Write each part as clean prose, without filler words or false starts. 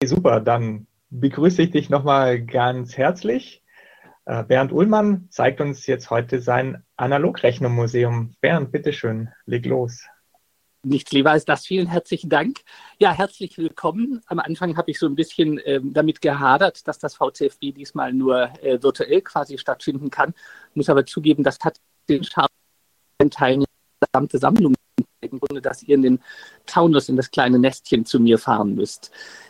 Super, dann begrüße ich dich nochmal ganz herzlich. Bernd Uhlmann zeigt uns jetzt heute sein Analogrechnermuseum. Bernd, bitteschön, leg los. Nichts lieber als das. Vielen herzlichen Dank. Ja, herzlich willkommen. Am Anfang habe ich so ein bisschen damit gehadert, dass das VCFB diesmal nur virtuell quasi stattfinden kann. Muss aber zugeben, das hat den scharfen Teil der gesamte Sammlung im Grunde, dass ihr in den Taunus in das kleine Nestchen zu mir fahren müsst.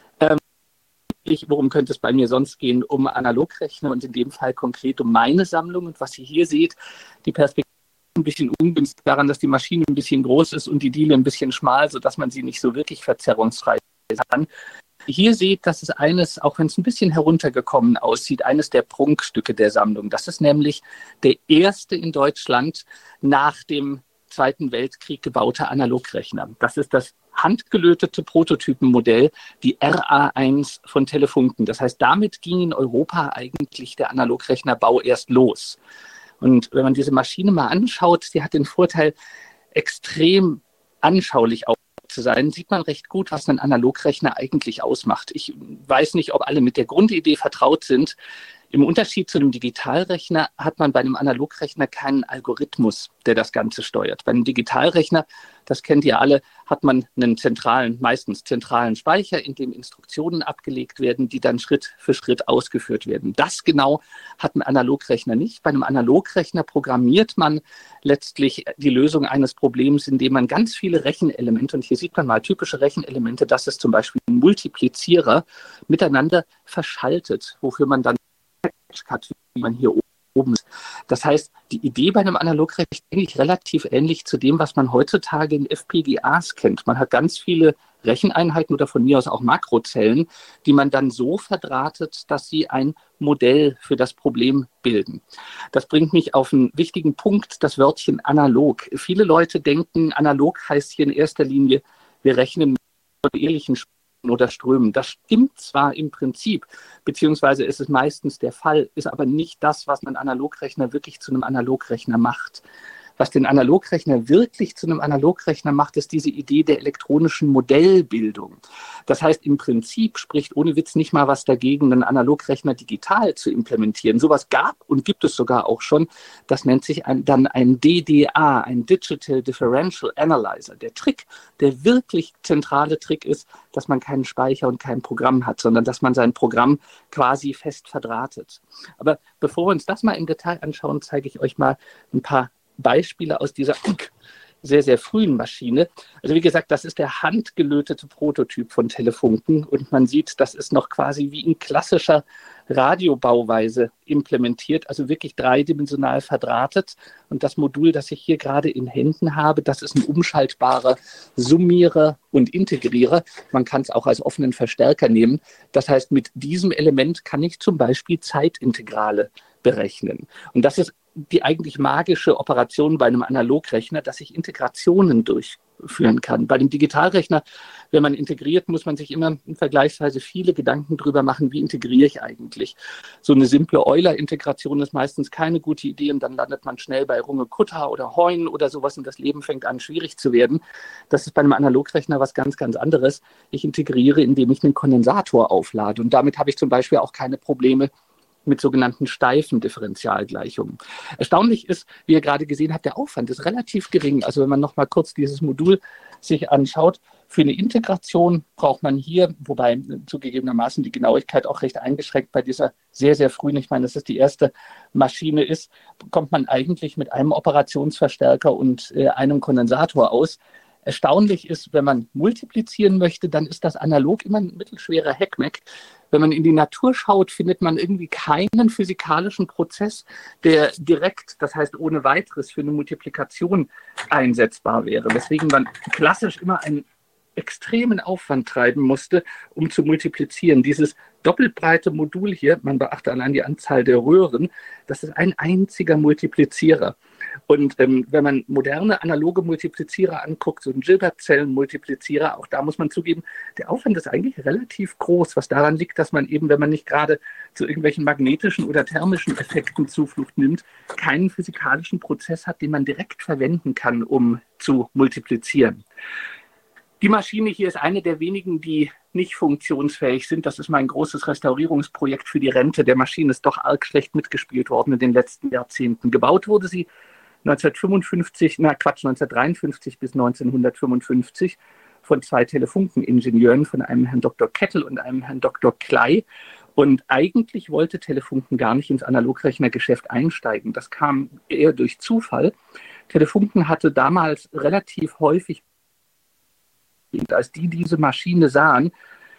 Worum könnte es bei mir sonst gehen? Um Analogrechner und in dem Fall konkret um meine Sammlung. Und was ihr hier seht, die Perspektive ein bisschen ungünstig daran, dass die Maschine ein bisschen groß ist und die Diele ein bisschen schmal, sodass man sie nicht so wirklich verzerrungsfrei kann. Hier seht, das ist eines, auch wenn es ein bisschen heruntergekommen aussieht, eines der Prunkstücke der Sammlung. Das ist nämlich der erste in Deutschland nach dem Zweiten Weltkrieg gebaute Analogrechner. Das ist das handgelötete Prototypenmodell, die RA1 von Telefunken. Das heißt, damit ging in Europa eigentlich der Analogrechnerbau erst los. Und wenn man diese Maschine mal anschaut, sie hat den Vorteil, extrem anschaulich zu sein, sieht man recht gut, was ein Analogrechner eigentlich ausmacht. Ich weiß nicht, ob alle mit der Grundidee vertraut sind. Im Unterschied zu einem Digitalrechner hat man bei einem Analogrechner keinen Algorithmus, der das Ganze steuert. Bei einem Digitalrechner, das kennt ihr alle, hat man einen meistens zentralen Speicher, in dem Instruktionen abgelegt werden, die dann Schritt für Schritt ausgeführt werden. Das genau hat ein Analogrechner nicht. Bei einem Analogrechner programmiert man letztlich die Lösung eines Problems, indem man ganz viele Rechenelemente, und hier sieht man mal typische Rechenelemente, das ist zum Beispiel ein Multiplizierer, miteinander verschaltet, wofür man dann hat, wie man hier oben ist. Das heißt, die Idee bei einem Analogrechner ist eigentlich relativ ähnlich zu dem, was man heutzutage in FPGAs kennt. Man hat ganz viele Recheneinheiten oder von mir aus auch Makrozellen, die man dann so verdrahtet, dass sie ein Modell für das Problem bilden. Das bringt mich auf einen wichtigen Punkt, das Wörtchen analog. Viele Leute denken, analog heißt hier in erster Linie, wir rechnen mit ehrlichen oder Strömen. Das stimmt zwar im Prinzip, beziehungsweise ist es meistens der Fall, ist aber nicht das, was einen Analogrechner wirklich zu einem Analogrechner macht. Was den Analogrechner wirklich zu einem Analogrechner macht, ist diese Idee der elektronischen Modellbildung. Das heißt, im Prinzip spricht ohne Witz nicht mal was dagegen, einen Analogrechner digital zu implementieren. Sowas gab und gibt es sogar auch schon. Das nennt sich dann ein DDA, ein Digital Differential Analyzer. Der Trick, der wirklich zentrale Trick ist, dass man keinen Speicher und kein Programm hat, sondern dass man sein Programm quasi fest verdrahtet. Aber bevor wir uns das mal im Detail anschauen, zeige ich euch mal ein paar Beispiele aus dieser sehr, sehr frühen Maschine. Also wie gesagt, das ist der handgelötete Prototyp von Telefunken und man sieht, das ist noch quasi wie in klassischer Radiobauweise implementiert, also wirklich dreidimensional verdrahtet. Und das Modul, das ich hier gerade in Händen habe, das ist ein umschaltbarer Summierer und Integrierer. Man kann es auch als offenen Verstärker nehmen. Das heißt, mit diesem Element kann ich zum Beispiel Zeitintegrale berechnen. Und das ist die eigentlich magische Operation bei einem Analogrechner, dass ich Integrationen durchführen kann. Bei dem Digitalrechner, wenn man integriert, muss man sich immer vergleichsweise viele Gedanken darüber machen, wie integriere ich eigentlich. So eine simple Euler-Integration ist meistens keine gute Idee und dann landet man schnell bei Runge-Kutta oder Heun oder sowas und das Leben fängt an, schwierig zu werden. Das ist bei einem Analogrechner was ganz, ganz anderes. Ich integriere, indem ich einen Kondensator auflade und damit habe ich zum Beispiel auch keine Probleme mit sogenannten steifen Differentialgleichungen. Erstaunlich ist, wie ihr gerade gesehen habt, der Aufwand ist relativ gering. Also wenn man noch mal kurz dieses Modul sich anschaut, für eine Integration braucht man hier, wobei zugegebenermaßen die Genauigkeit auch recht eingeschränkt bei dieser sehr, sehr frühen, ich meine, dass es die erste Maschine ist, kommt man eigentlich mit einem Operationsverstärker und einem Kondensator aus. Erstaunlich ist, wenn man multiplizieren möchte, dann ist das analog immer ein mittelschwerer Heckmeck. Wenn man in die Natur schaut, findet man irgendwie keinen physikalischen Prozess, der direkt, das heißt ohne weiteres, für eine Multiplikation einsetzbar wäre. Weswegen man klassisch immer einen extremen Aufwand treiben musste, um zu multiplizieren. Dieses doppelbreite Modul hier, man beachte allein die Anzahl der Röhren, das ist ein einziger Multiplizierer. Und wenn man moderne analoge Multiplizierer anguckt, so einen Gilbert-Zellen-Multiplizierer, auch da muss man zugeben, der Aufwand ist eigentlich relativ groß, was daran liegt, dass man eben, wenn man nicht gerade zu irgendwelchen magnetischen oder thermischen Effekten Zuflucht nimmt, keinen physikalischen Prozess hat, den man direkt verwenden kann, um zu multiplizieren. Die Maschine hier ist eine der wenigen, die nicht funktionsfähig sind. Das ist mein großes Restaurierungsprojekt für die Rente. Der Maschine ist doch arg schlecht mitgespielt worden in den letzten Jahrzehnten. Gebaut wurde sie 1953 bis 1955 von zwei Telefunkeningenieuren, von einem Herrn Dr. Kettel und einem Herrn Dr. Kley. Und eigentlich wollte Telefunken gar nicht ins Analogrechnergeschäft einsteigen. Das kam eher durch Zufall. Telefunken hatte damals relativ häufig, als die diese Maschine sahen,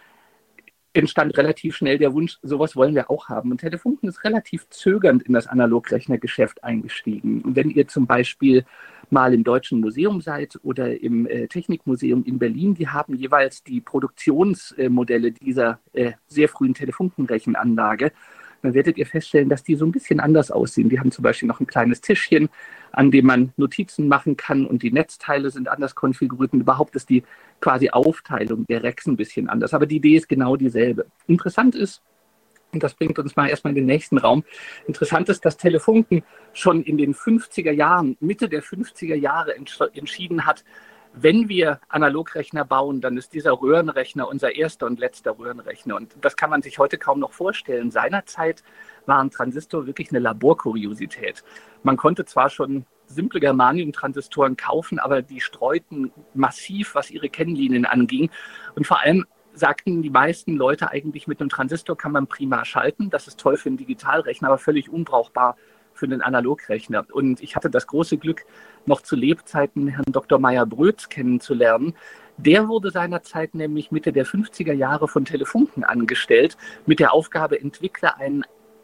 entstand relativ schnell der Wunsch, sowas wollen wir auch haben. Und Telefunken ist relativ zögernd in das Analogrechnergeschäft eingestiegen. Und wenn ihr zum Beispiel mal im Deutschen Museum seid oder im Technikmuseum in Berlin, die haben jeweils die Produktionsmodelle dieser sehr frühen Telefunkenrechenanlage, dann werdet ihr feststellen, dass die so ein bisschen anders aussehen. Die haben zum Beispiel noch ein kleines Tischchen, an dem man Notizen machen kann, und die Netzteile sind anders konfiguriert, und überhaupt ist die quasi Aufteilung der Racks ein bisschen anders. Aber die Idee ist genau dieselbe. Interessant ist, und das bringt uns mal erstmal in den nächsten Raum, interessant ist, dass Telefunken schon in den 50er Jahren, Mitte der 50er Jahre entschieden hat, wenn wir Analogrechner bauen, dann ist dieser Röhrenrechner unser erster und letzter Röhrenrechner. Und das kann man sich heute kaum noch vorstellen. Seinerzeit waren Transistor wirklich eine Laborkuriosität. Man konnte zwar schon simple Germanium-Transistoren kaufen, aber die streuten massiv, was ihre Kennlinien anging. Und vor allem sagten die meisten Leute eigentlich, mit einem Transistor kann man prima schalten. Das ist toll für einen Digitalrechner, aber völlig unbrauchbar für einen Analogrechner. Und ich hatte das große Glück, noch zu Lebzeiten Herrn Dr. Meyer-Brötz kennenzulernen. Der wurde seinerzeit nämlich Mitte der 50er Jahre von Telefunken angestellt, mit der Aufgabe, entwickle einen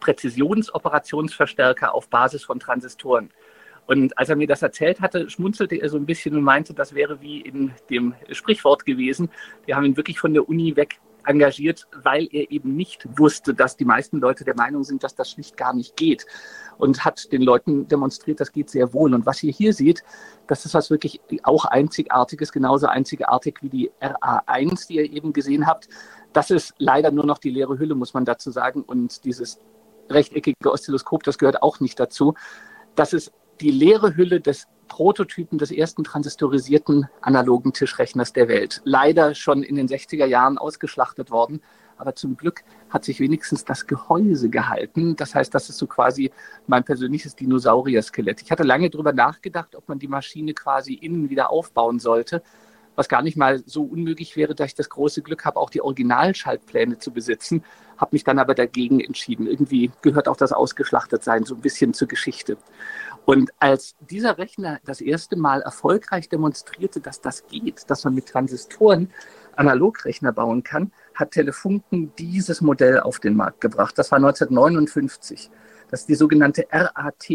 Präzisionsoperationsverstärker auf Basis von Transistoren. Und als er mir das erzählt hatte, schmunzelte er so ein bisschen und meinte, das wäre wie in dem Sprichwort gewesen. Wir haben ihn wirklich von der Uni weg engagiert, weil er eben nicht wusste, dass die meisten Leute der Meinung sind, dass das schlicht gar nicht geht, und hat den Leuten demonstriert, das geht sehr wohl. Und was ihr hier seht, das ist was wirklich auch Einzigartiges, genauso einzigartig wie die RA1, die ihr eben gesehen habt. Das ist leider nur noch die leere Hülle, muss man dazu sagen. Und dieses rechteckige Oszilloskop, das gehört auch nicht dazu. Das ist die leere Hülle des Prototypen des ersten transistorisierten analogen Tischrechners der Welt. Leider schon in den 60er Jahren ausgeschlachtet worden, aber zum Glück hat sich wenigstens das Gehäuse gehalten. Das heißt, das ist so quasi mein persönliches Dinosaurier-Skelett. Ich hatte lange darüber nachgedacht, ob man die Maschine quasi innen wieder aufbauen sollte, was gar nicht mal so unmöglich wäre, da ich das große Glück habe, auch die Originalschaltpläne zu besitzen, habe mich dann aber dagegen entschieden. Irgendwie gehört auch das Ausgeschlachtetsein so ein bisschen zur Geschichte. Und als dieser Rechner das erste Mal erfolgreich demonstrierte, dass das geht, dass man mit Transistoren Analogrechner bauen kann, hat Telefunken dieses Modell auf den Markt gebracht. Das war 1959. Das ist die sogenannte RAT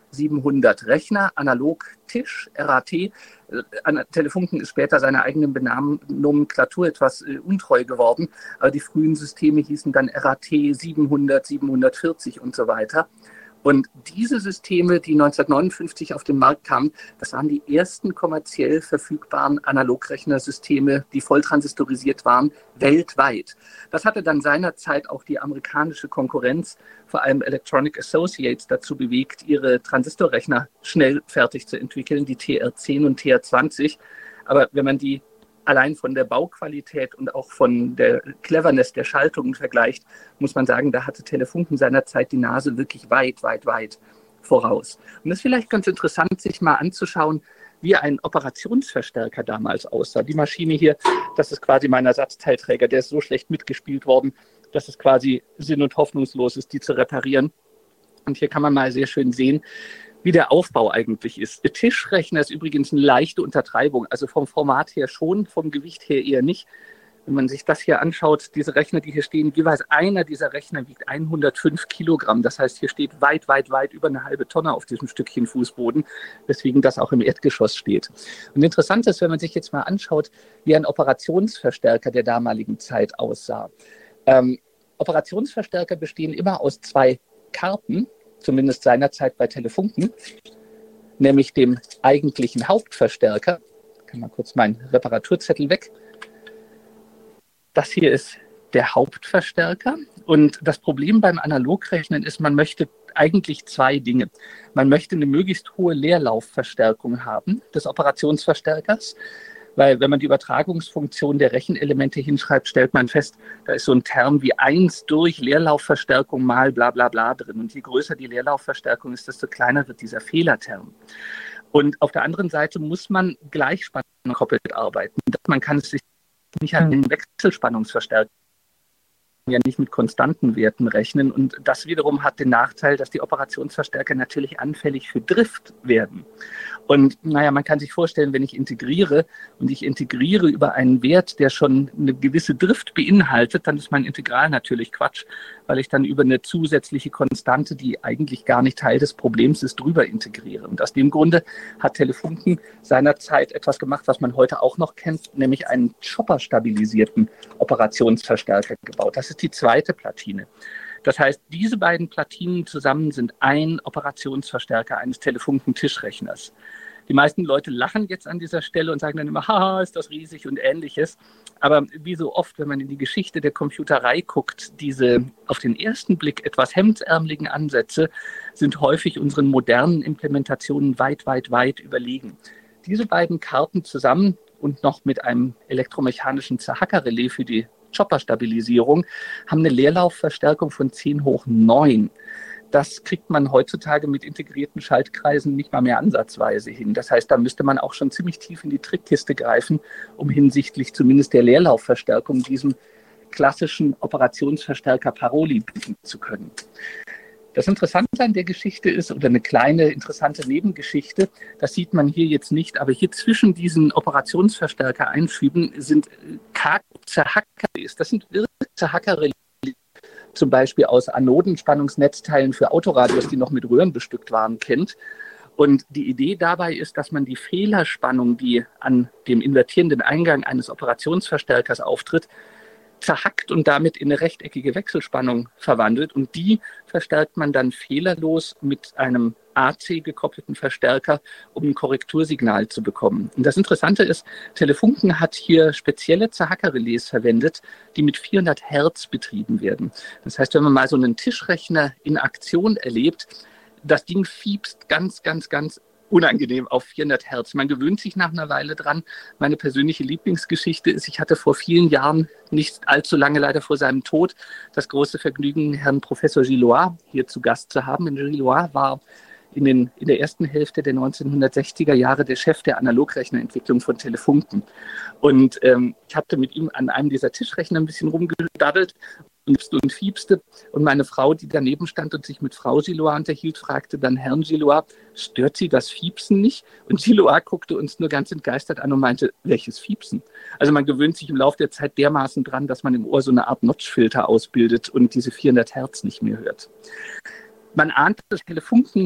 700 Rechner, Analogtisch, RAT. Telefunken ist später seiner eigenen Nomenklatur etwas untreu geworden, aber die frühen Systeme hießen dann RAT 700, 740 und so weiter. Und diese Systeme, die 1959 auf den Markt kamen, das waren die ersten kommerziell verfügbaren Analogrechnersysteme, die voll transistorisiert waren, weltweit. Das hatte dann seinerzeit auch die amerikanische Konkurrenz, vor allem Electronic Associates, dazu bewegt, ihre Transistorrechner schnell fertig zu entwickeln, die TR10 und TR20. Aber wenn man die allein von der Bauqualität und auch von der Cleverness der Schaltungen vergleicht, muss man sagen, da hatte Telefunken seinerzeit die Nase wirklich weit voraus. Und es ist vielleicht ganz interessant, sich mal anzuschauen, wie ein Operationsverstärker damals aussah. Die Maschine hier, das ist quasi mein Ersatzteilträger, der ist so schlecht mitgespielt worden, dass es quasi sinn- und hoffnungslos ist, die zu reparieren. Und hier kann man mal sehr schön sehen, wie der Aufbau eigentlich ist. Der Tischrechner ist übrigens eine leichte Untertreibung, also vom Format her schon, vom Gewicht her eher nicht. Wenn man sich das hier anschaut, diese Rechner, die hier stehen, jeweils einer dieser Rechner wiegt 105 Kilogramm. Das heißt, hier steht weit über eine halbe Tonne auf diesem Stückchen Fußboden, weswegen das auch im Erdgeschoss steht. Und interessant ist, wenn man sich jetzt mal anschaut, wie ein Operationsverstärker der damaligen Zeit aussah. Operationsverstärker bestehen immer aus zwei Karten, zumindest seinerzeit bei Telefunken, nämlich dem eigentlichen Hauptverstärker. Ich kann mal kurz meinen Reparaturzettel weg. Das hier ist der Hauptverstärker. Und das Problem beim Analogrechnen ist, man möchte eigentlich zwei Dinge. Man möchte eine möglichst hohe Leerlaufverstärkung haben des Operationsverstärkers. Weil wenn man die Übertragungsfunktion der Rechenelemente hinschreibt, stellt man fest, da ist so ein Term wie 1 durch Leerlaufverstärkung mal bla bla bla drin. Und je größer die Leerlaufverstärkung ist, desto kleiner wird dieser Fehlerterm. Und auf der anderen Seite muss man gleichspannung gekoppelt arbeiten. Man kann es sich nicht an den Wechselspannungsverstärker ja nicht mit konstanten Werten rechnen. Und das wiederum hat den Nachteil, dass die Operationsverstärker natürlich anfällig für Drift werden. Und naja, man kann sich vorstellen, wenn ich integriere und ich integriere über einen Wert, der schon eine gewisse Drift beinhaltet, dann ist mein Integral natürlich Quatsch, weil ich dann über eine zusätzliche Konstante, die eigentlich gar nicht Teil des Problems ist, drüber integriere. Und aus dem Grunde hat Telefunken seinerzeit etwas gemacht, was man heute auch noch kennt, nämlich einen Chopper-stabilisierten Operationsverstärker gebaut. Das ist die zweite Platine. Das heißt, diese beiden Platinen zusammen sind ein Operationsverstärker eines Telefunken-Tischrechners. Die meisten Leute lachen jetzt an dieser Stelle und sagen dann immer, haha, ist das riesig und Ähnliches. Aber wie so oft, wenn man in die Geschichte der Computerei guckt, diese auf den ersten Blick etwas hemdsärmeligen Ansätze sind häufig unseren modernen Implementationen weit, weit, weit überlegen. Diese beiden Karten zusammen und noch mit einem elektromechanischen Zerhackerrelais für die Chopper-Stabilisierung haben eine Leerlaufverstärkung von 10 hoch 9. Das kriegt man heutzutage mit integrierten Schaltkreisen nicht mal mehr ansatzweise hin. Das heißt, da müsste man auch schon ziemlich tief in die Trickkiste greifen, um hinsichtlich zumindest der Leerlaufverstärkung diesem klassischen Operationsverstärker Paroli bieten zu können. Das Interessante an der Geschichte ist, oder eine kleine interessante Nebengeschichte, das sieht man hier jetzt nicht, aber hier zwischen diesen Operationsverstärker-Einschüben sind Zerhackerrelais. Das sind wirklich Zerhackerrelais, zum Beispiel aus Anodenspannungsnetzteilen für Autoradios, die noch mit Röhren bestückt waren, kennt. Und die Idee dabei ist, dass man die Fehlerspannung, die an dem invertierenden Eingang eines Operationsverstärkers auftritt, zerhackt und damit in eine rechteckige Wechselspannung verwandelt. Und die verstärkt man dann fehlerlos mit einem AC-gekoppelten Verstärker, um ein Korrektursignal zu bekommen. Und das Interessante ist, Telefunken hat hier spezielle Zerhackerrelais verwendet, die mit 400 Hertz betrieben werden. Das heißt, wenn man mal so einen Tischrechner in Aktion erlebt, das Ding fiepst ganz, ganz, ganz unangenehm auf 400 Hertz. Man gewöhnt sich nach einer Weile dran. Meine persönliche Lieblingsgeschichte ist, ich hatte vor vielen Jahren, nicht allzu lange leider vor seinem Tod, das große Vergnügen, Herrn Professor Gillois hier zu Gast zu haben. Und Gillois war in der ersten Hälfte der 1960er Jahre der Chef der Analogrechnerentwicklung von Telefunken. Und ich hatte mit ihm an einem dieser Tischrechner ein bisschen rumgedaddelt und fiepste. Und meine Frau, die daneben stand und sich mit Frau Gillois unterhielt, fragte dann Herrn Gillois, stört Sie das Fiepsen nicht? Und Gillois guckte uns nur ganz entgeistert an und meinte, welches Fiepsen? Also man gewöhnt sich im Laufe der Zeit dermaßen dran, dass man im Ohr so eine Art Notchfilter ausbildet und diese 400 Hertz nicht mehr hört. Man ahnt, dass Telefunken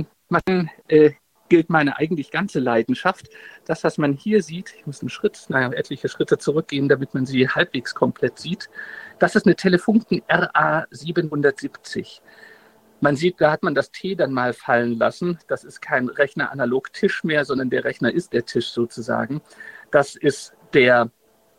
gilt meine eigentlich ganze Leidenschaft. Das, was man hier sieht, ich muss etliche Schritte zurückgehen, damit man sie halbwegs komplett sieht. Das ist eine Telefunken RA770. Man sieht, da hat man das T dann mal fallen lassen. Das ist kein Rechner-Analog-Tisch mehr, sondern der Rechner ist der Tisch sozusagen. Das ist der,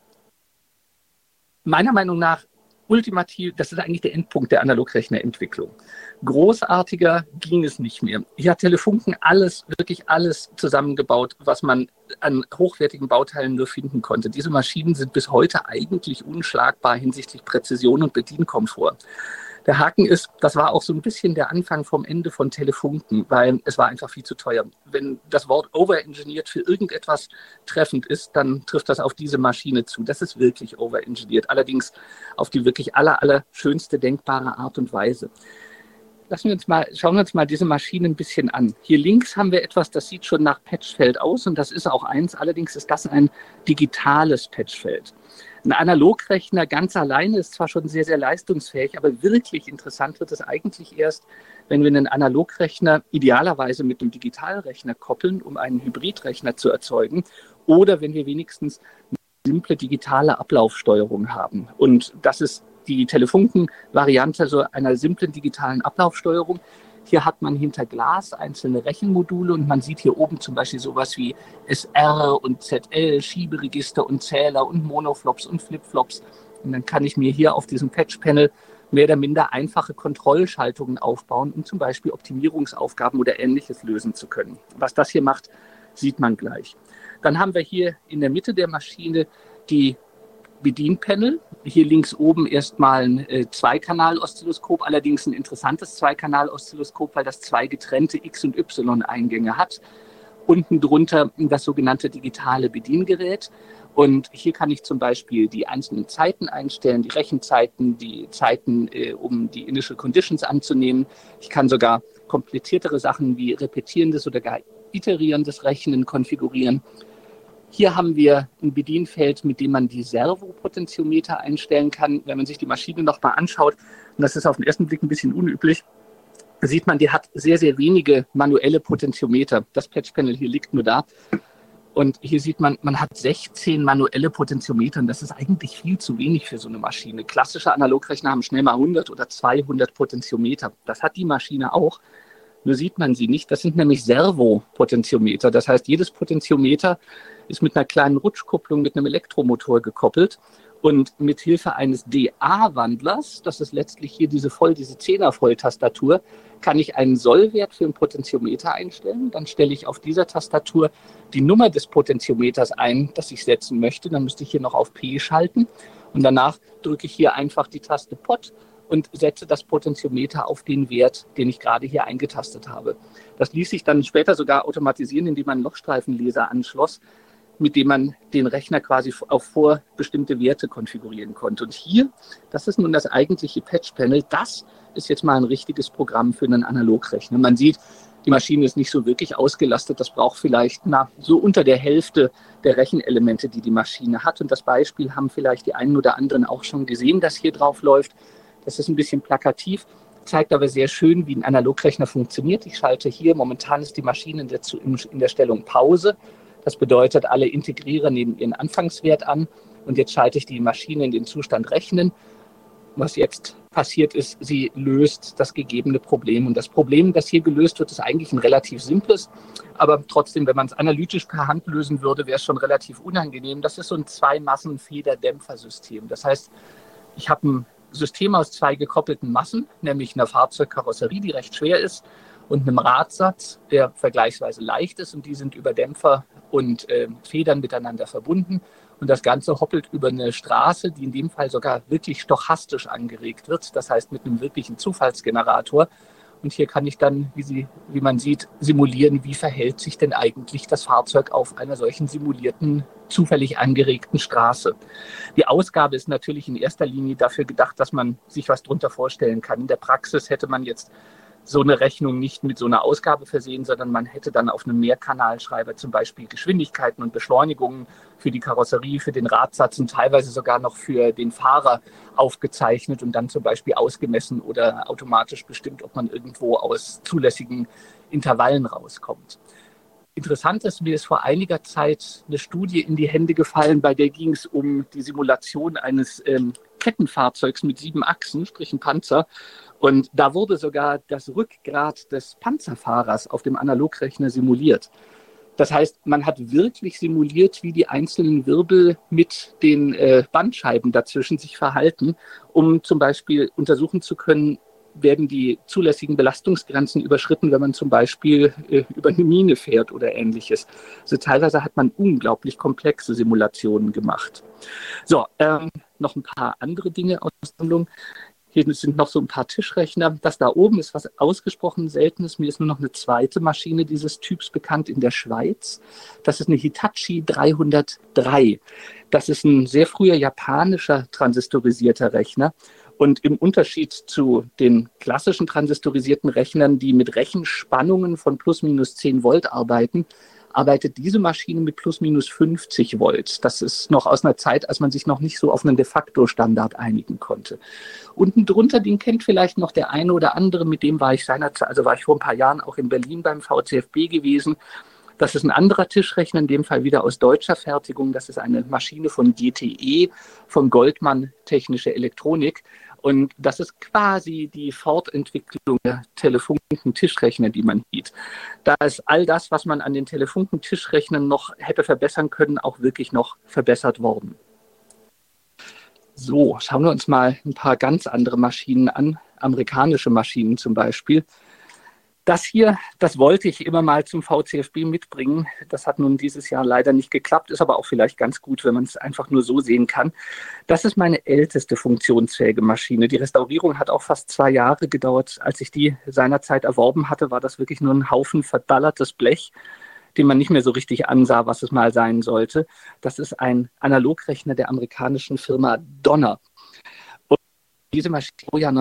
meiner Meinung nach, ultimativ, das ist eigentlich der Endpunkt der Analogrechnerentwicklung. Großartiger ging es nicht mehr. Hier hat Telefunken wirklich alles zusammengebaut, was man an hochwertigen Bauteilen nur finden konnte. Diese Maschinen sind bis heute eigentlich unschlagbar hinsichtlich Präzision und Bedienkomfort. Der Haken ist, das war auch so ein bisschen der Anfang vom Ende von Telefunken, weil es war einfach viel zu teuer. Wenn das Wort overengineert für irgendetwas treffend ist, dann trifft das auf diese Maschine zu. Das ist wirklich overengineert, allerdings auf die wirklich allerschönste denkbare Art und Weise. Schauen wir uns mal diese Maschine ein bisschen an. Hier links haben wir etwas, das sieht schon nach Patchfeld aus und das ist auch eins, allerdings ist das ein digitales Patchfeld. Ein Analogrechner ganz alleine ist zwar schon sehr, sehr leistungsfähig, aber wirklich interessant wird es eigentlich erst, wenn wir einen Analogrechner idealerweise mit einem Digitalrechner koppeln, um einen Hybridrechner zu erzeugen, oder wenn wir wenigstens eine simple digitale Ablaufsteuerung haben. Und das ist die Telefunken-Variante so einer simplen digitalen Ablaufsteuerung. Hier hat man hinter Glas einzelne Rechenmodule und man sieht hier oben zum Beispiel sowas wie SR und ZL, Schieberegister und Zähler und Monoflops und Flipflops. Und dann kann ich mir hier auf diesem Patch-Panel mehr oder minder einfache Kontrollschaltungen aufbauen, um zum Beispiel Optimierungsaufgaben oder Ähnliches lösen zu können. Was das hier macht, sieht man gleich. Dann haben wir hier in der Mitte der Maschine die Bedienpanel. Hier links oben erstmal ein Zweikanal-Oszilloskop, allerdings ein interessantes Zweikanal-Oszilloskop, weil das zwei getrennte X- und Y-Eingänge hat. Unten drunter das sogenannte digitale Bediengerät. Und hier kann ich zum Beispiel die einzelnen Zeiten einstellen, die Rechenzeiten, die Zeiten, um die Initial Conditions anzunehmen. Ich kann sogar kompliziertere Sachen wie repetierendes oder gar iterierendes Rechnen konfigurieren. Hier haben wir ein Bedienfeld, mit dem man die Servopotentiometer einstellen kann. Wenn man sich die Maschine nochmal anschaut, und das ist auf den ersten Blick ein bisschen unüblich, sieht man, die hat sehr, sehr wenige manuelle Potentiometer. Das Patchpanel hier liegt nur da. Und hier sieht man, man hat 16 manuelle Potentiometer. Und das ist eigentlich viel zu wenig für so eine Maschine. Klassische Analogrechner haben schnell mal 100 oder 200 Potentiometer. Das hat die Maschine auch. Nur sieht man sie nicht. Das sind nämlich Servopotentiometer. Das heißt, jedes Potentiometer ist mit einer kleinen Rutschkupplung mit einem Elektromotor gekoppelt. Und mit Hilfe eines DA-Wandlers, das ist letztlich hier diese 10er-Voll-Tastatur, kann ich einen Sollwert für ein Potentiometer einstellen. Dann stelle ich auf dieser Tastatur die Nummer des Potentiometers ein, das ich setzen möchte. Dann müsste ich hier noch auf P schalten. Und danach drücke ich hier einfach die Taste Pot und setze das Potentiometer auf den Wert, den ich gerade hier eingetastet habe. Das ließ sich dann später sogar automatisieren, indem man einen Lochstreifenleser anschloss, mit dem man den Rechner quasi auf vorbestimmte Werte konfigurieren konnte. Und hier, das ist nun das eigentliche Patchpanel, das ist jetzt mal ein richtiges Programm für einen Analogrechner. Man sieht, die Maschine ist nicht so wirklich ausgelastet. Das braucht vielleicht so unter der Hälfte der Rechenelemente, die die Maschine hat. Und das Beispiel haben vielleicht die einen oder anderen auch schon gesehen, das hier drauf läuft. Das ist ein bisschen plakativ, zeigt aber sehr schön, wie ein Analogrechner funktioniert. Ich schalte hier, momentan ist die Maschine in der Stellung Pause. Das bedeutet, alle Integrierer nehmen ihren Anfangswert an und jetzt schalte ich die Maschine in den Zustand Rechnen. Was jetzt passiert ist, sie löst das gegebene Problem. Und das Problem, das hier gelöst wird, ist eigentlich ein relativ simples. Aber trotzdem, wenn man es analytisch per Hand lösen würde, wäre es schon relativ unangenehm. Das ist so ein Zwei-Massen-Federdämpfersystem. Das heißt, ich habe ein System aus zwei gekoppelten Massen, nämlich einer Fahrzeugkarosserie, die recht schwer ist, und einem Radsatz, der vergleichsweise leicht ist. Und die sind über Dämpfer und Federn miteinander verbunden. Und das Ganze hoppelt über eine Straße, die in dem Fall sogar wirklich stochastisch angeregt wird. Das heißt mit einem wirklichen Zufallsgenerator. Und hier kann ich dann, wie man sieht, simulieren, wie verhält sich denn eigentlich das Fahrzeug auf einer solchen simulierten, zufällig angeregten Straße. Die Ausgabe ist natürlich in erster Linie dafür gedacht, dass man sich was drunter vorstellen kann. In der Praxis hätte man jetzt so eine Rechnung nicht mit so einer Ausgabe versehen, sondern man hätte dann auf einem Mehrkanalschreiber zum Beispiel Geschwindigkeiten und Beschleunigungen für die Karosserie, für den Radsatz und teilweise sogar noch für den Fahrer aufgezeichnet und dann zum Beispiel ausgemessen oder automatisch bestimmt, ob man irgendwo aus zulässigen Intervallen rauskommt. Interessant ist, mir ist vor einiger Zeit eine Studie in die Hände gefallen, bei der ging es um die Simulation eines Kettenfahrzeugs mit 7 Achsen, sprich ein Panzer. Und da wurde sogar das Rückgrat des Panzerfahrers auf dem Analogrechner simuliert. Das heißt, man hat wirklich simuliert, wie die einzelnen Wirbel mit den Bandscheiben dazwischen sich verhalten, um zum Beispiel untersuchen zu können, werden die zulässigen Belastungsgrenzen überschritten, wenn man zum Beispiel über eine Mine fährt oder Ähnliches. Also teilweise hat man unglaublich komplexe Simulationen gemacht. So, noch ein paar andere Dinge aus der Sammlung. Hier sind noch so ein paar Tischrechner. Das da oben ist was ausgesprochen Seltenes. Mir ist nur noch eine zweite Maschine dieses Typs bekannt in der Schweiz. Das ist eine Hitachi 303. Das ist ein sehr früher japanischer transistorisierter Rechner. Und im Unterschied zu den klassischen transistorisierten Rechnern, die mit Rechenspannungen von plus minus 10 Volt arbeiten, arbeitet diese Maschine mit plus minus 50 Volt. Das ist noch aus einer Zeit, als man sich noch nicht so auf einen de facto Standard einigen konnte. Unten drunter, den kennt vielleicht noch der eine oder andere, mit dem war ich vor ein paar Jahren auch in Berlin beim VCFB gewesen. Das ist ein anderer Tischrechner, in dem Fall wieder aus deutscher Fertigung. Das ist eine Maschine von GTE, von Goldmann Technische Elektronik. Und das ist quasi die Fortentwicklung der Telefunken-Tischrechner, die man sieht. Da ist all das, was man an den Telefunken-Tischrechnern noch hätte verbessern können, auch wirklich noch verbessert worden. So, schauen wir uns mal ein paar ganz andere Maschinen an, amerikanische Maschinen zum Beispiel. Das hier, das wollte ich immer mal zum VCFB mitbringen. Das hat nun dieses Jahr leider nicht geklappt, ist aber auch vielleicht ganz gut, wenn man es einfach nur so sehen kann. Das ist meine älteste funktionsfähige Maschine. Die Restaurierung hat auch fast 2 Jahre gedauert. Als ich die seinerzeit erworben hatte, war das wirklich nur ein Haufen verdallertes Blech, den man nicht mehr so richtig ansah, was es mal sein sollte. Das ist ein Analogrechner der amerikanischen Firma Donner. Diese Maschine ist im Jahr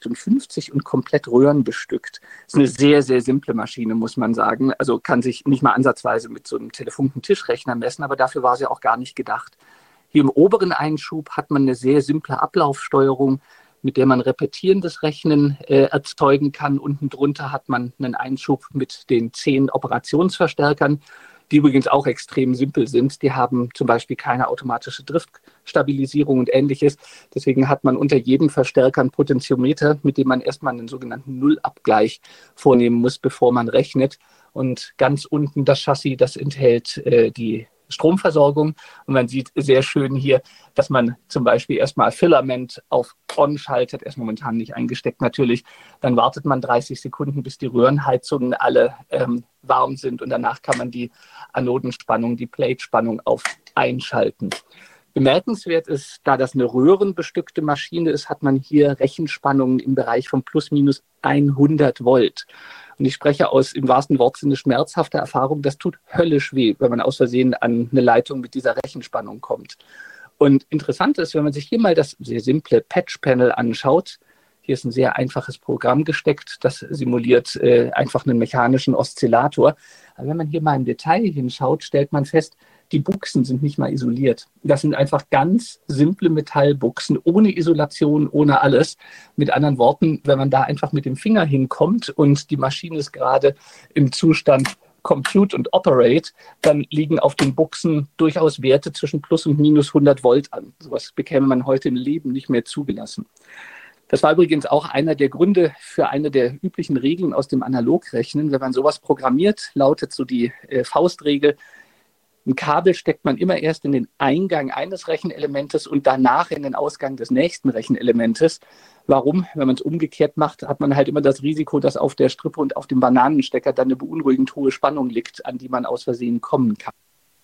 1958 und komplett röhrenbestückt. Das ist eine sehr, sehr simple Maschine, muss man sagen. Also kann sich nicht mal ansatzweise mit so einem Telefunken-Tischrechner messen, aber dafür war sie auch gar nicht gedacht. Hier im oberen Einschub hat man eine sehr simple Ablaufsteuerung, mit der man repetierendes Rechnen erzeugen kann. Unten drunter hat man einen Einschub mit den 10 Operationsverstärkern, die übrigens auch extrem simpel sind. Die haben zum Beispiel keine automatische Driftstabilisierung und Ähnliches. Deswegen hat man unter jedem Verstärker einen Potentiometer, mit dem man erstmal einen sogenannten Nullabgleich vornehmen muss, bevor man rechnet. Und ganz unten das Chassis, das enthält die Stromversorgung. Und man sieht sehr schön hier, dass man zum Beispiel erstmal Filament auf On schaltet. Er ist momentan nicht eingesteckt natürlich. Dann wartet man 30 Sekunden, bis die Röhrenheizungen alle warm sind. Und danach kann man die Anodenspannung, die Platespannung auf einschalten. Bemerkenswert ist, da das eine röhrenbestückte Maschine ist, hat man hier Rechenspannungen im Bereich von plus minus 100 Volt. Und ich spreche aus im wahrsten Wortsinne schmerzhafter Erfahrung, das tut höllisch weh, wenn man aus Versehen an eine Leitung mit dieser Rechenspannung kommt. Und interessant ist, wenn man sich hier mal das sehr simple Patch-Panel anschaut, hier ist ein sehr einfaches Programm gesteckt, das simuliert einfach einen mechanischen Oszillator. Aber wenn man hier mal im Detail hinschaut, stellt man fest, die Buchsen sind nicht mal isoliert. Das sind einfach ganz simple Metallbuchsen, ohne Isolation, ohne alles. Mit anderen Worten, wenn man da einfach mit dem Finger hinkommt und die Maschine ist gerade im Zustand Compute und Operate, dann liegen auf den Buchsen durchaus Werte zwischen plus und minus 100 Volt an. Sowas bekäme man heute im Leben nicht mehr zugelassen. Das war übrigens auch einer der Gründe für eine der üblichen Regeln aus dem Analogrechnen. Wenn man sowas programmiert, lautet so die Faustregel: Ein Kabel steckt man immer erst in den Eingang eines Rechenelementes und danach in den Ausgang des nächsten Rechenelementes. Warum? Wenn man es umgekehrt macht, hat man halt immer das Risiko, dass auf der Strippe und auf dem Bananenstecker dann eine beunruhigend hohe Spannung liegt, an die man aus Versehen kommen kann.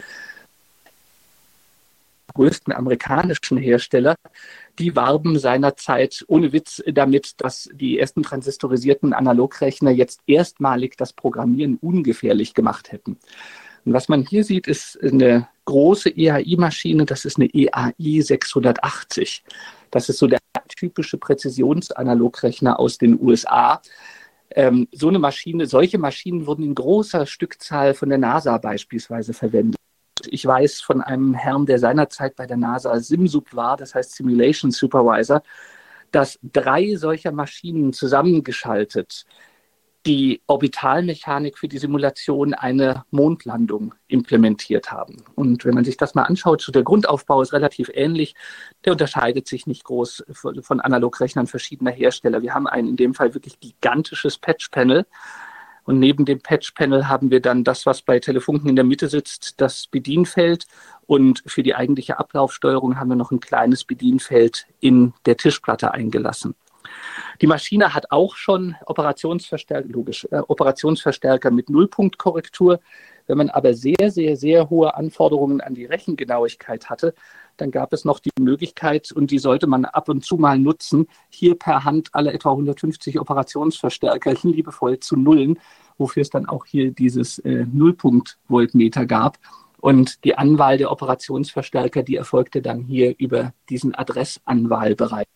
Die größten amerikanischen Hersteller, die warben seinerzeit ohne Witz damit, dass die ersten transistorisierten Analogrechner jetzt erstmalig das Programmieren ungefährlich gemacht hätten. Und was man hier sieht, ist eine große EAI-Maschine, das ist eine EAI 680. Das ist so der typische Präzisionsanalogrechner aus den USA. So eine Maschine, solche Maschinen wurden in großer Stückzahl von der NASA beispielsweise verwendet. Ich weiß von einem Herrn, der seinerzeit bei der NASA SimSup war, das heißt Simulation Supervisor, dass 3 solcher Maschinen zusammengeschaltet die Orbitalmechanik für die Simulation einer Mondlandung implementiert haben. Und wenn man sich das mal anschaut, so der Grundaufbau ist relativ ähnlich. Der unterscheidet sich nicht groß von Analogrechnern verschiedener Hersteller. Wir haben ein in dem Fall wirklich gigantisches Patch-Panel. Und neben dem Patch-Panel haben wir dann das, was bei Telefunken in der Mitte sitzt, das Bedienfeld. Und für die eigentliche Ablaufsteuerung haben wir noch ein kleines Bedienfeld in der Tischplatte eingelassen. Die Maschine hat auch schon Operationsverstärker mit Nullpunktkorrektur. Wenn man aber sehr, sehr, sehr hohe Anforderungen an die Rechengenauigkeit hatte, dann gab es noch die Möglichkeit, und die sollte man ab und zu mal nutzen, hier per Hand alle etwa 150 Operationsverstärkerchen liebevoll zu nullen, wofür es dann auch hier dieses Nullpunkt-Voltmeter gab. Und die Anwahl der Operationsverstärker, die erfolgte dann hier über diesen Adressanwahlbereich.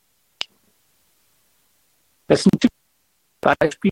Das ist ein Beispiel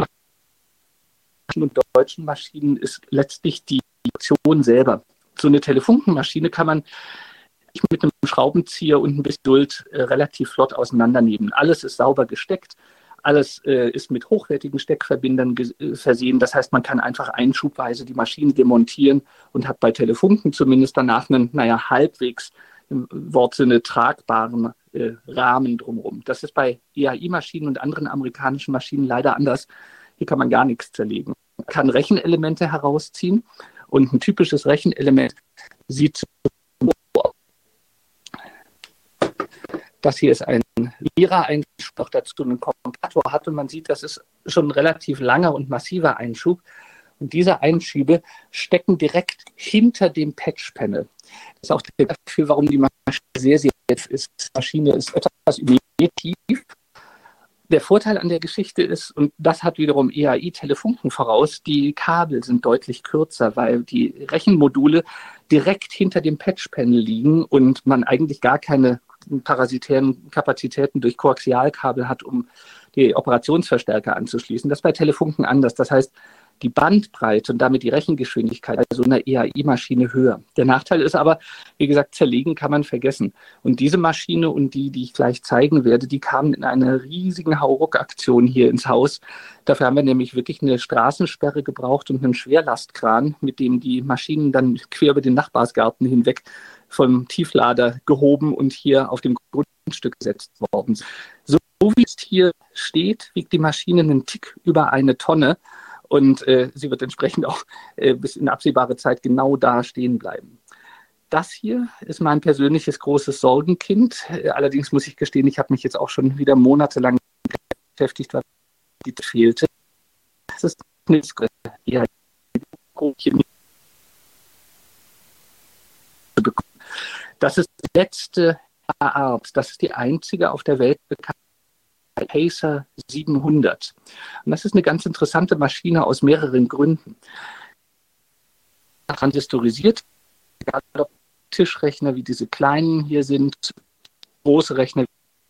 und deutschen Maschinen ist letztlich die Funktion selber. So eine Telefunkenmaschine kann man mit einem Schraubenzieher und ein bisschen Geduld relativ flott auseinandernehmen. Alles ist sauber gesteckt, alles ist mit hochwertigen Steckverbindern versehen. Das heißt, man kann einfach einschubweise die Maschine demontieren und hat bei Telefunken zumindest danach einen, halbwegs im Wortsinne tragbaren Rahmen drumherum. Das ist bei EAI-Maschinen und anderen amerikanischen Maschinen leider anders. Hier kann man gar nichts zerlegen. Man kann Rechenelemente herausziehen und ein typisches Rechenelement sieht so aus. Das hier ist ein einen Mira-Einschub, noch dazu einen Kompator hat. Und man sieht, das ist schon ein relativ langer und massiver Einschub. Und diese Einschübe stecken direkt hinter dem Patch-Panel. Das ist auch der Grund dafür, warum die Maschine sehr, sehr jetzt ist. Die Maschine ist etwas tief. Der Vorteil an der Geschichte ist, und das hat wiederum EAI-Telefunken voraus, die Kabel sind deutlich kürzer, weil die Rechenmodule direkt hinter dem Patch-Panel liegen und man eigentlich gar keine parasitären Kapazitäten durch Koaxialkabel hat, um die Operationsverstärker anzuschließen. Das ist bei Telefunken anders. Das heißt, die Bandbreite und damit die Rechengeschwindigkeit bei so einer EAI-Maschine höher. Der Nachteil ist aber, wie gesagt, zerlegen kann man vergessen. Und diese Maschine und die ich gleich zeigen werde, die kamen in einer riesigen Hauruck-Aktion hier ins Haus. Dafür haben wir nämlich wirklich eine Straßensperre gebraucht und einen Schwerlastkran, mit dem die Maschinen dann quer über den Nachbarsgarten hinweg vom Tieflader gehoben und hier auf dem Grundstück gesetzt worden sind. So wie es hier steht, wiegt die Maschine einen Tick über 1 Tonne. Und sie wird entsprechend auch bis in absehbare Zeit genau da stehen bleiben. Das hier ist mein persönliches großes Sorgenkind. Allerdings muss ich gestehen, ich habe mich jetzt auch schon wieder monatelang beschäftigt, weil die fehlte. Das ist eine eher das ist die letzte Art. Das ist die einzige auf der Welt bekannte Pacer 700. Und das ist eine ganz interessante Maschine aus mehreren Gründen. Transistorisiert, egal ob Tischrechner wie diese kleinen hier sind, große Rechner,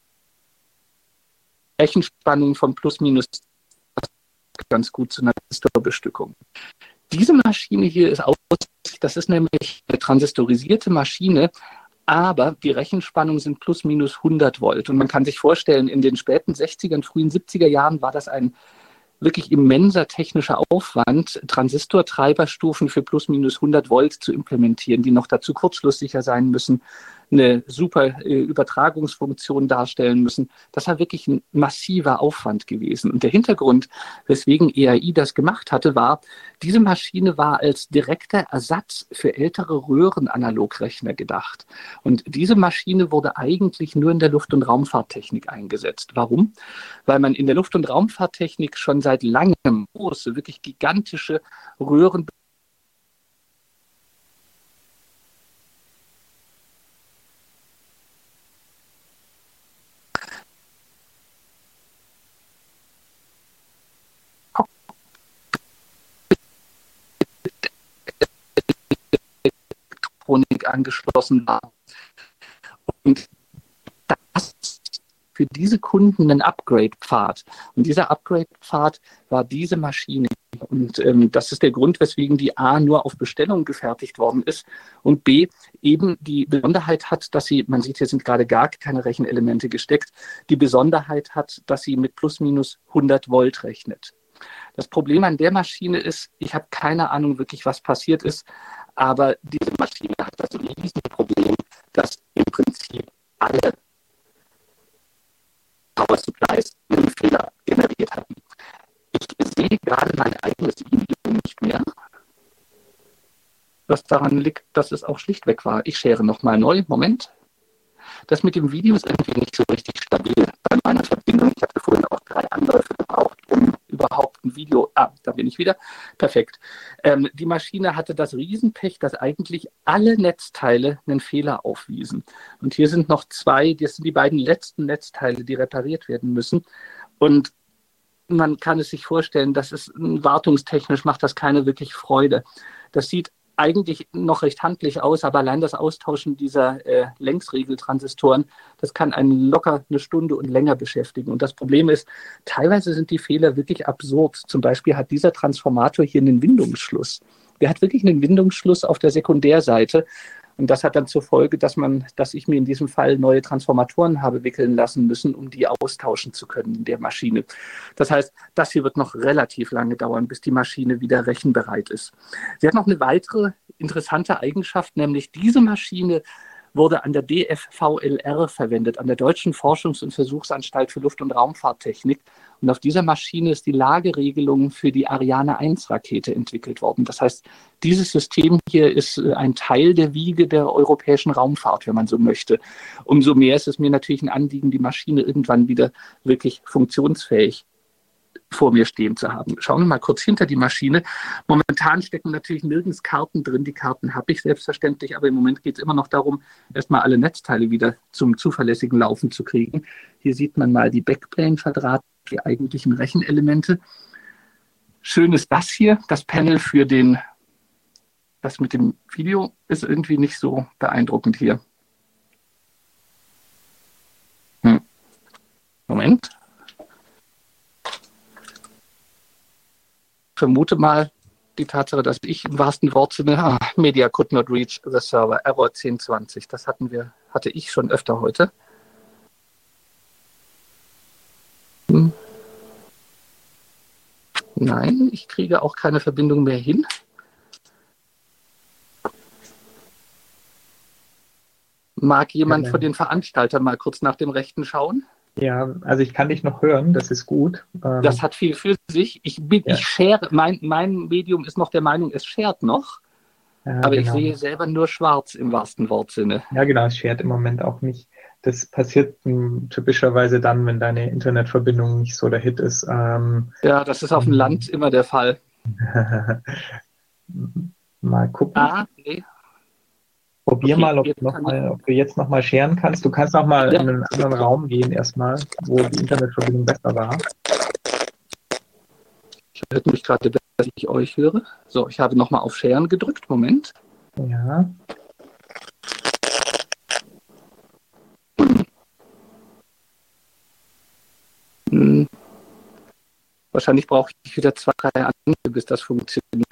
Rechenspannung von plus minus ganz gut zu einer Transistorbestückung. Diese Maschine hier ist auch, das ist nämlich eine transistorisierte Maschine, aber die Rechenspannungen sind plus minus 100 Volt. Und man kann sich vorstellen, in den späten 60er und frühen 70er Jahren war das ein wirklich immenser technischer Aufwand, Transistortreiberstufen für plus minus 100 Volt zu implementieren, die noch dazu kurzschlusssicher sein müssen, eine super Übertragungsfunktion darstellen müssen. Das war wirklich ein massiver Aufwand gewesen. Und der Hintergrund, weswegen EAI das gemacht hatte, war, diese Maschine war als direkter Ersatz für ältere Röhrenanalogrechner gedacht. Und diese Maschine wurde eigentlich nur in der Luft- und Raumfahrttechnik eingesetzt. Warum? Weil man in der Luft- und Raumfahrttechnik schon seit langem große, wirklich gigantische Röhren angeschlossen war. Und das ist für diese Kunden ein Upgrade-Pfad. Und dieser Upgrade-Pfad war diese Maschine. Und das ist der Grund, weswegen die A nur auf Bestellung gefertigt worden ist und B eben die Besonderheit hat, dass sie, man sieht, hier sind gerade gar keine Rechenelemente gesteckt, die Besonderheit hat, dass sie mit plus minus 100 Volt rechnet. Das Problem an der Maschine ist, ich habe keine Ahnung wirklich, was passiert ist, aber diese Maschine hat das Riesenproblem, dass im Prinzip alle Power Supplies einen Fehler generiert hatten. Ich sehe gerade mein eigenes Video nicht mehr, was daran liegt, dass es auch schlichtweg war. Ich schere nochmal neu. Moment. Das mit dem Video ist irgendwie nicht so richtig stabil bei meiner Verbindung. Ich hatte vorhin auch 3 Anläufe gebraucht, um überhaupt ein Video... da bin ich wieder. Perfekt. Die Maschine hatte das Riesenpech, dass eigentlich alle Netzteile einen Fehler aufwiesen. Und hier sind noch 2, das sind die beiden letzten Netzteile, die repariert werden müssen. Und man kann es sich vorstellen, dass es wartungstechnisch macht das keine wirklich Freude. Das sieht eigentlich noch recht handlich aus, aber allein das Austauschen dieser Längsregeltransistoren, das kann einen locker 1 Stunde und länger beschäftigen. Und das Problem ist, teilweise sind die Fehler wirklich absurd. Zum Beispiel hat dieser Transformator hier einen Windungsschluss. Der hat wirklich einen Windungsschluss auf der Sekundärseite. Und das hat dann zur Folge, dass ich mir in diesem Fall neue Transformatoren habe wickeln lassen müssen, um die austauschen zu können in der Maschine. Das heißt, das hier wird noch relativ lange dauern, bis die Maschine wieder rechenbereit ist. Sie hat noch eine weitere interessante Eigenschaft, nämlich diese Maschine wurde an der DFVLR verwendet, an der Deutschen Forschungs- und Versuchsanstalt für Luft- und Raumfahrttechnik. Und auf dieser Maschine ist die Lageregelung für die Ariane 1-Rakete entwickelt worden. Das heißt, dieses System hier ist ein Teil der Wiege der europäischen Raumfahrt, wenn man so möchte. Umso mehr ist es mir natürlich ein Anliegen, die Maschine irgendwann wieder wirklich funktionsfähig vor mir stehen zu haben. Schauen wir mal kurz hinter die Maschine. Momentan stecken natürlich nirgends Karten drin. Die Karten habe ich selbstverständlich, aber im Moment geht es immer noch darum, erstmal alle Netzteile wieder zum zuverlässigen Laufen zu kriegen. Hier sieht man mal die Backplane verdrahtet, die eigentlichen Rechenelemente. Schön ist das hier, das Panel für das mit dem Video ist irgendwie nicht so beeindruckend hier. Moment. Ich vermute mal die Tatsache, dass ich im wahrsten Wortsinne Media could not reach the server, Error 1020. Das hatte ich schon öfter heute. Nein, ich kriege auch keine Verbindung mehr hin. Mag jemand von den Veranstaltern mal kurz nach dem Rechten schauen? Ja, also ich kann dich noch hören, das ist gut. Das hat viel für sich. Ich share, mein Medium ist noch der Meinung, es shared noch, ja, aber genau. ich sehe selber nur schwarz im wahrsten Wortsinne. Ja, genau, es shared im Moment auch nicht. Das passiert typischerweise dann, wenn deine Internetverbindung nicht so der Hit ist. Ja, das ist auf dem Land immer der Fall. Mal gucken. Nee. Probier mal, ob du jetzt nochmal scheren kannst. Du kannst noch mal in einen anderen Raum gehen erstmal, wo die Internetverbindung besser war. Ich höre mich gerade, dass ich euch höre. So, ich habe nochmal auf Scheren gedrückt. Moment. Ja. Wahrscheinlich brauche ich wieder 2, 3 Anläufe, bis das funktioniert.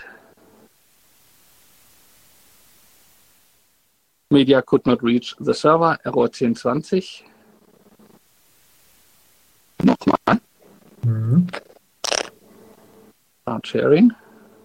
Media could not reach the server, Error 1020. Nochmal. Start sharing.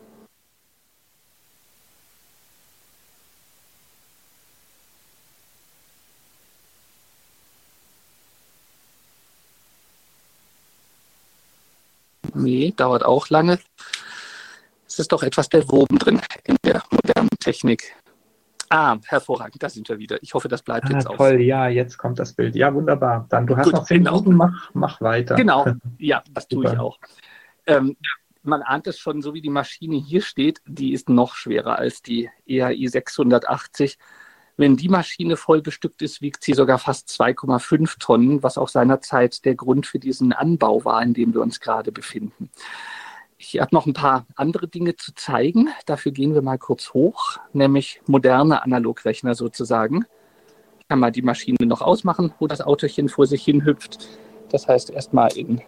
Nee, dauert auch lange. Es ist doch etwas der Wurm drin in der modernen Technik. Hervorragend, da sind wir wieder. Ich hoffe, das bleibt jetzt auch. Toll, ja, jetzt kommt das Bild. Ja, wunderbar. Dann, du hast noch 10 Minuten, mach weiter. Genau, ja, das tue ich auch. Man ahnt es schon, so wie die Maschine hier steht, die ist noch schwerer als die EAI 680. Wenn die Maschine voll bestückt ist, wiegt sie sogar fast 2,5 Tonnen, was auch seinerzeit der Grund für diesen Anbau war, in dem wir uns gerade befinden. Ich habe noch ein paar andere Dinge zu zeigen. Dafür gehen wir mal kurz hoch, nämlich moderne Analogrechner sozusagen. Ich kann mal die Maschine noch ausmachen, wo das Autochen vor sich hin hüpft. Das heißt, erstmal in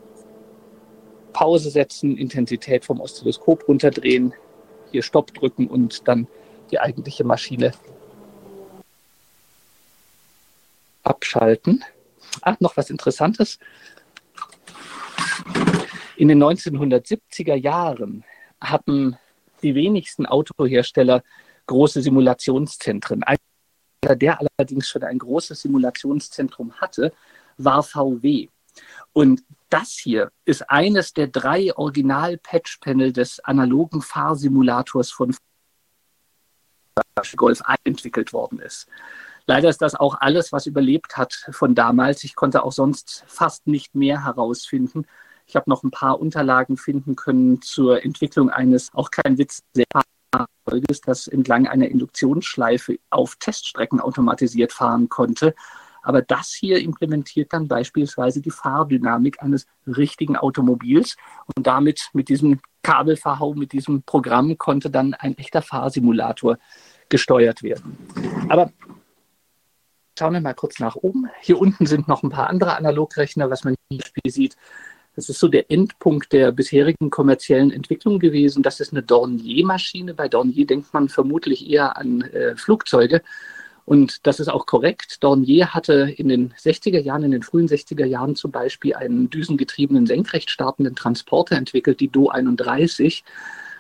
Pause setzen, Intensität vom Oszilloskop runterdrehen, hier Stopp drücken und dann die eigentliche Maschine abschalten. Noch was Interessantes. In den 1970er Jahren hatten die wenigsten Autohersteller große Simulationszentren. Einer, der allerdings schon ein großes Simulationszentrum hatte, war VW. Und das hier ist eines der 3 Original-Patch-Panel des analogen Fahrsimulators von Golf 1 entwickelt worden ist. Leider ist das auch alles, was überlebt hat von damals. Ich konnte auch sonst fast nicht mehr herausfinden. Ich habe noch ein paar Unterlagen finden können zur Entwicklung eines, auch kein Witz, Fahrzeuges, das entlang einer Induktionsschleife auf Teststrecken automatisiert fahren konnte. Aber das hier implementiert dann beispielsweise die Fahrdynamik eines richtigen Automobils. Und damit mit diesem Kabelverhau, mit diesem Programm konnte dann ein echter Fahrsimulator gesteuert werden. Aber schauen wir mal kurz nach oben. Hier unten sind noch ein paar andere Analogrechner, was man hier sieht. Das ist so der Endpunkt der bisherigen kommerziellen Entwicklung gewesen. Das ist eine Dornier-Maschine. Bei Dornier denkt man vermutlich eher an Flugzeuge. Und das ist auch korrekt. Dornier hatte in den 60er Jahren, in den frühen 60er Jahren zum Beispiel einen düsengetriebenen, senkrecht startenden Transporter entwickelt, die Do 31.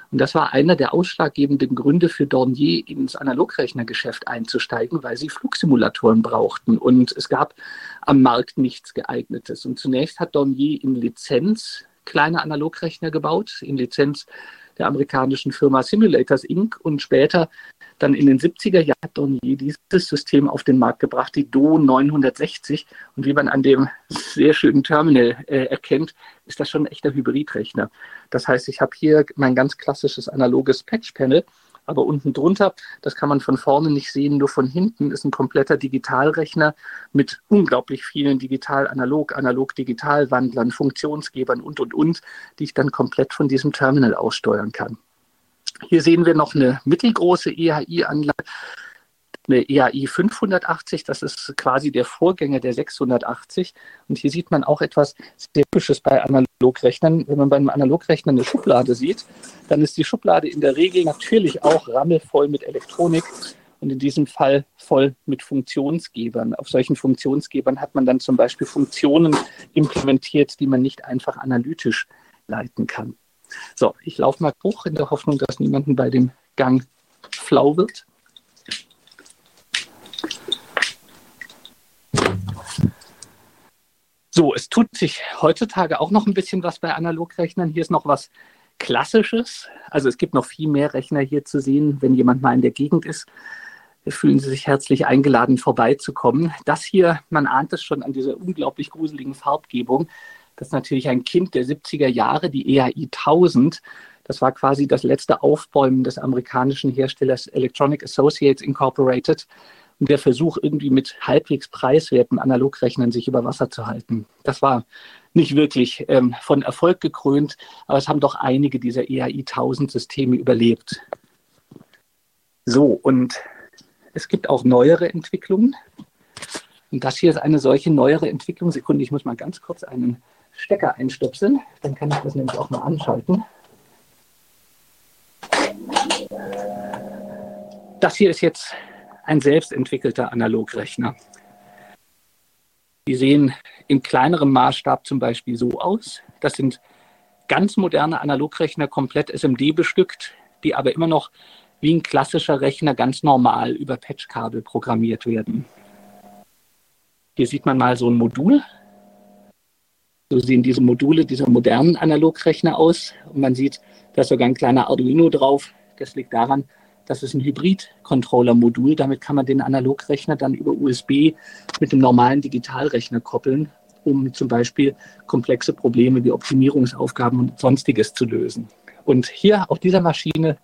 Und das war einer der ausschlaggebenden Gründe für Dornier, ins Analogrechnergeschäft einzusteigen, weil sie Flugsimulatoren brauchten. Und es gab am Markt nichts Geeignetes. Und zunächst hat Dornier in Lizenz kleine Analogrechner gebaut, in Lizenz der amerikanischen Firma Simulators Inc. Und später, dann in den 70er Jahren, hat Dornier dieses System auf den Markt gebracht, die DO 960. Und wie man an dem sehr schönen Terminal erkennt, ist das schon ein echter Hybridrechner. Das heißt, ich habe hier mein ganz klassisches analoges Patch-Panel, aber unten drunter, das kann man von vorne nicht sehen, nur von hinten ist ein kompletter Digitalrechner mit unglaublich vielen Analog-Digital-Wandlern, Funktionsgebern und, die ich dann komplett von diesem Terminal aussteuern kann. Hier sehen wir noch eine mittelgroße EHI-Anlage, eine EHI 580, das ist quasi der Vorgänger der 680. Und hier sieht man auch etwas sehr Typisches bei Analogrechnern. Wenn man beim Analogrechner eine Schublade sieht, dann ist die Schublade in der Regel natürlich auch rammelvoll mit Elektronik und in diesem Fall voll mit Funktionsgebern. Auf solchen Funktionsgebern hat man dann zum Beispiel Funktionen implementiert, die man nicht einfach analytisch leiten kann. So, ich laufe mal hoch in der Hoffnung, dass niemandem bei dem Gang flau wird. So, es tut sich heutzutage auch noch ein bisschen was bei Analogrechnern. Hier ist noch was Klassisches. Also es gibt noch viel mehr Rechner hier zu sehen. Wenn jemand mal in der Gegend ist, fühlen Sie sich herzlich eingeladen, vorbeizukommen. Das hier, man ahnt es schon an dieser unglaublich gruseligen Farbgebung. Das ist natürlich ein Kind der 70er Jahre, die EHI 1000. Das war quasi das letzte Aufbäumen des amerikanischen Herstellers Electronic Associates Incorporated. Und der Versuch, irgendwie mit halbwegs preiswerten Analogrechnern sich über Wasser zu halten. Das war nicht wirklich von Erfolg gekrönt, aber es haben doch einige dieser EHI 1000 Systeme überlebt. So, und es gibt auch neuere Entwicklungen. Und das hier ist eine solche neuere Entwicklung. Sekunde, ich muss mal ganz kurz einen Stecker einstöpseln. Dann kann ich das nämlich auch mal anschalten. Das hier ist jetzt ein selbstentwickelter Analogrechner. Die sehen in kleinerem Maßstab zum Beispiel so aus. Das sind ganz moderne Analogrechner, komplett SMD bestückt, die aber immer noch wie ein klassischer Rechner ganz normal über Patchkabel programmiert werden. Hier sieht man mal so ein Modul. So sehen diese Module dieser modernen Analogrechner aus. Und man sieht, da ist sogar ein kleiner Arduino drauf. Das liegt daran, das ist ein Hybrid-Controller-Modul. Damit kann man den Analogrechner dann über USB mit dem normalen Digitalrechner koppeln, um zum Beispiel komplexe Probleme wie Optimierungsaufgaben und Sonstiges zu lösen. Und hier auf dieser Maschine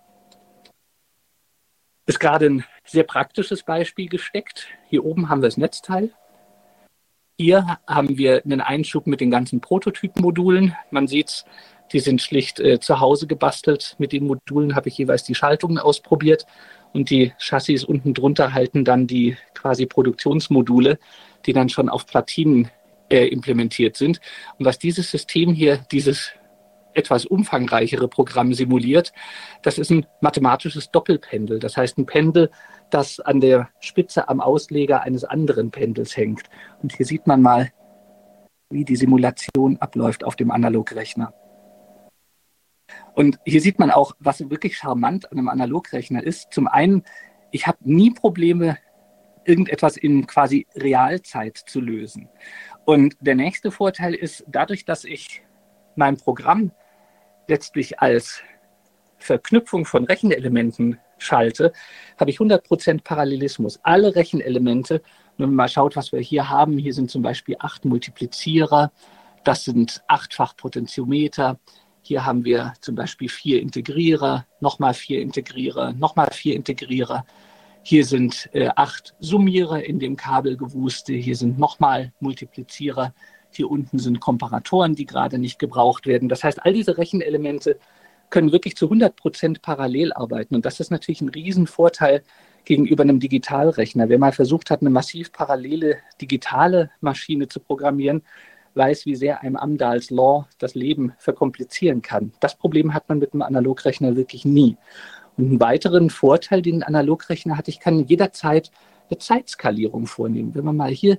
ist gerade ein sehr praktisches Beispiel gesteckt. Hier oben haben wir das Netzteil. Hier haben wir einen Einschub mit den ganzen Prototypenmodulen. Man sieht es, die sind schlicht zu Hause gebastelt. Mit den Modulen habe ich jeweils die Schaltungen ausprobiert und die Chassis unten drunter halten dann die quasi Produktionsmodule, die dann schon auf Platinen implementiert sind. Und was dieses System hier, dieses etwas umfangreichere Programm simuliert, das ist ein mathematisches Doppelpendel. Das heißt ein Pendel, das an der Spitze am Ausleger eines anderen Pendels hängt. Und hier sieht man mal, wie die Simulation abläuft auf dem Analogrechner. Und hier sieht man auch, was wirklich charmant an einem Analogrechner ist. Zum einen, ich habe nie Probleme, irgendetwas in quasi Realzeit zu lösen. Und der nächste Vorteil ist, dadurch, dass ich mein Programm letztlich als Verknüpfung von Rechenelementen schalte, habe ich 100% Parallelismus. Alle Rechenelemente, wenn man mal schaut, was wir hier haben, hier sind zum Beispiel 8 Multiplizierer, das sind 8-fach Potentiometer, hier haben wir zum Beispiel 4 Integrierer, nochmal 4 Integrierer, nochmal 4 Integrierer. Hier sind 8 Summierer in dem Kabelgewuste, hier sind nochmal Multiplizierer, hier unten sind Komparatoren, die gerade nicht gebraucht werden. Das heißt, all diese Rechenelemente können wirklich zu 100% parallel arbeiten. Und das ist natürlich ein Riesenvorteil gegenüber einem Digitalrechner. Wer mal versucht hat, eine massiv parallele digitale Maschine zu programmieren, weiß, wie sehr einem Amdahls Law das Leben verkomplizieren kann. Das Problem hat man mit einem Analogrechner wirklich nie. Und einen weiteren Vorteil, den ein Analogrechner hat, ich kann jederzeit eine Zeitskalierung vornehmen. Wenn man mal hier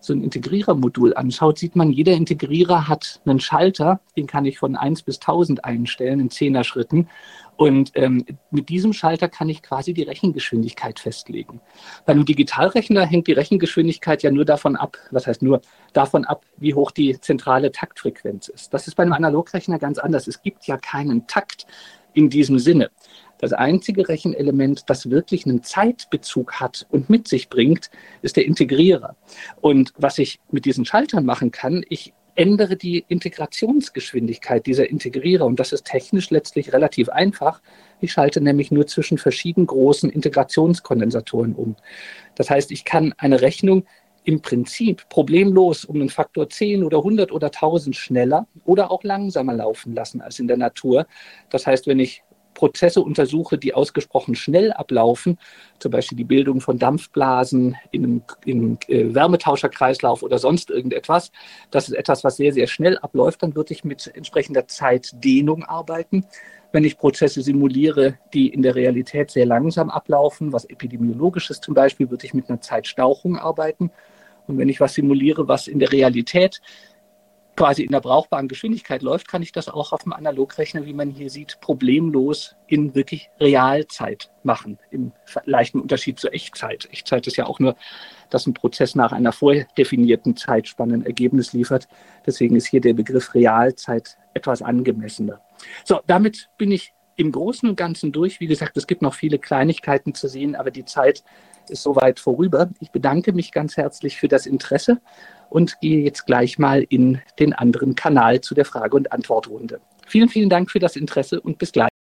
so ein Integrierermodul anschaut, sieht man, jeder Integrierer hat einen Schalter, den kann ich von 1 bis 1000 einstellen in 10er-Schritten. Und mit diesem Schalter kann ich quasi die Rechengeschwindigkeit festlegen. Bei einem Digitalrechner hängt die Rechengeschwindigkeit ja nur davon ab, was heißt nur, davon ab, wie hoch die zentrale Taktfrequenz ist. Das ist bei einem Analogrechner ganz anders. Es gibt ja keinen Takt in diesem Sinne. Das einzige Rechenelement, das wirklich einen Zeitbezug hat und mit sich bringt, ist der Integrierer. Und was ich mit diesen Schaltern machen kann, ich ändere die Integrationsgeschwindigkeit dieser Integrierer. Und das ist technisch letztlich relativ einfach. Ich schalte nämlich nur zwischen verschiedenen großen Integrationskondensatoren um. Das heißt, ich kann eine Rechnung im Prinzip problemlos um einen Faktor 10 oder 100 oder 1000 schneller oder auch langsamer laufen lassen als in der Natur. Das heißt, wenn ich Prozesse untersuche, die ausgesprochen schnell ablaufen, zum Beispiel die Bildung von Dampfblasen in einem Wärmetauscherkreislauf oder sonst irgendetwas, das ist etwas, was sehr, sehr schnell abläuft, dann würde ich mit entsprechender Zeitdehnung arbeiten. Wenn ich Prozesse simuliere, die in der Realität sehr langsam ablaufen, was Epidemiologisches zum Beispiel, würde ich mit einer Zeitstauchung arbeiten. Und wenn ich was simuliere, was in der Realität quasi in der brauchbaren Geschwindigkeit läuft, kann ich das auch auf dem Analogrechner, wie man hier sieht, problemlos in wirklich Realzeit machen, im leichten Unterschied zur Echtzeit. Echtzeit ist ja auch nur, dass ein Prozess nach einer vordefinierten Zeitspanne ein Ergebnis liefert. Deswegen ist hier der Begriff Realzeit etwas angemessener. So, damit bin ich im Großen und Ganzen durch. Wie gesagt, es gibt noch viele Kleinigkeiten zu sehen, aber die Zeit ist soweit vorüber. Ich bedanke mich ganz herzlich für das Interesse und gehe jetzt gleich mal in den anderen Kanal zu der Frage- und Antwortrunde. Vielen, vielen Dank für das Interesse und bis gleich.